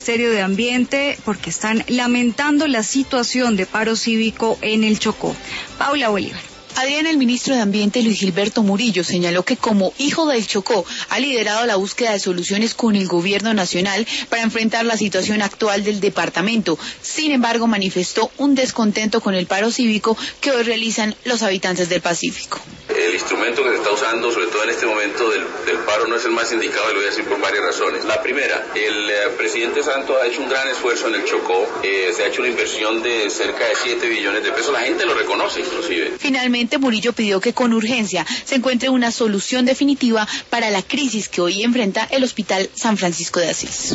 Ministerio de Ambiente porque están lamentando la situación de paro cívico en el Chocó. Paula Bolívar. Adrián, el ministro de Ambiente, Luis Gilberto Murillo, señaló que como hijo del Chocó ha liderado la búsqueda de soluciones con el gobierno nacional para enfrentar la situación actual del departamento. Sin embargo, manifestó un descontento con el paro cívico que hoy realizan los habitantes del Pacífico. El instrumento que se está usando, sobre todo en este momento del paro, no es el más indicado, y lo voy a decir por varias razones. La primera, el presidente Santos ha hecho un gran esfuerzo en el Chocó, se ha hecho una inversión de cerca de 7 billones de pesos, la gente lo reconoce inclusive. Finalmente, Murillo pidió que con urgencia se encuentre una solución definitiva para la crisis que hoy enfrenta el Hospital San Francisco de Asís.